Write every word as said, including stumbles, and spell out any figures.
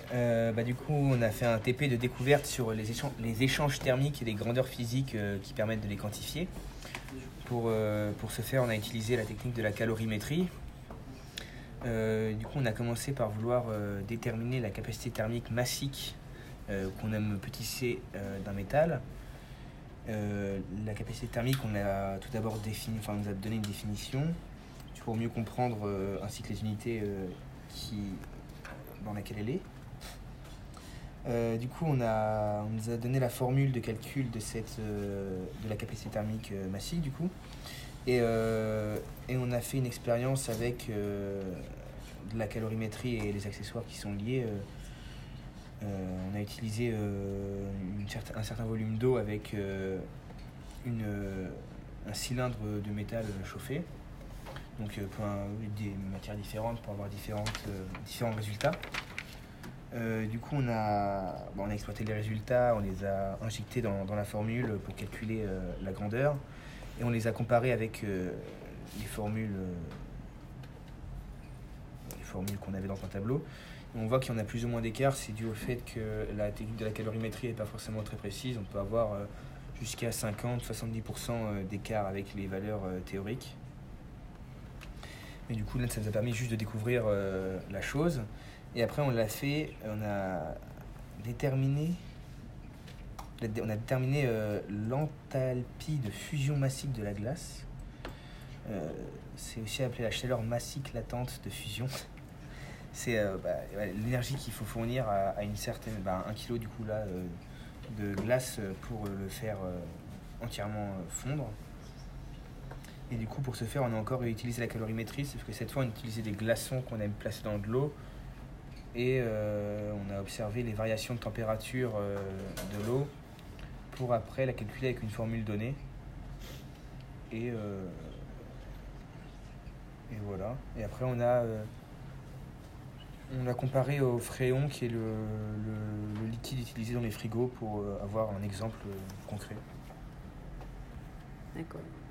Euh, bah, du coup, on a fait un T P de découverte sur les, échan- les échanges thermiques et les grandeurs physiques euh, qui permettent de les quantifier. Pour, euh, pour ce faire, on a utilisé la technique de la calorimétrie. Euh, du coup, on a commencé par vouloir euh, déterminer la capacité thermique massique euh, qu'on aime petit c euh, d'un métal. Euh, la capacité thermique, on a tout d'abord défini, enfin, on nous a donné une définition pour mieux comprendre euh, ainsi que les unités euh, qui, dans laquelle elle est. Euh, du coup, on, a, on nous a donné la formule de calcul de, cette, euh, de la capacité thermique euh, massique, du coup. Et, euh, et on a fait une expérience avec euh, de la calorimétrie et les accessoires qui sont liés. Euh, euh, on a utilisé euh, une certain, un certain volume d'eau avec euh, une, euh, un cylindre de métal chauffé. Donc euh, pour un, des matières différentes pour avoir différentes, euh, différents résultats. Euh, du coup, on a, bon, on a exploité les résultats, on les a injectés dans, dans la formule pour calculer euh, la grandeur et on les a comparés avec euh, les formules, euh, les formules qu'on avait dans un tableau. Et on voit qu'il y en a plus ou moins d'écart, c'est dû au fait que la technique de la calorimétrie n'est pas forcément très précise. On peut avoir euh, jusqu'à cinquante à soixante-dix pour cent d'écart avec les valeurs euh, théoriques. Mais du coup, là, ça nous a permis juste de découvrir euh, la chose. Et après, on l'a fait, on a déterminé, on a déterminé euh, l'enthalpie de fusion massique de la glace. Euh, c'est aussi appelé la chaleur massique latente de fusion. C'est euh, bah, l'énergie qu'il faut fournir à, à une certaine, bah, un kilo du coup là euh, de glace pour le faire euh, entièrement fondre. Et du coup, pour ce faire, on a encore utilisé la calorimétrie, sauf que cette fois, on utilisait des glaçons qu'on a placés dans de l'eau. Et euh, on a observé les variations de température euh, de l'eau pour après la calculer avec une formule donnée. Et, euh, et voilà. Et après, on a, euh, on a comparé au fréon, qui est le, le, le liquide utilisé dans les frigos, pour euh, avoir un exemple euh, concret. D'accord.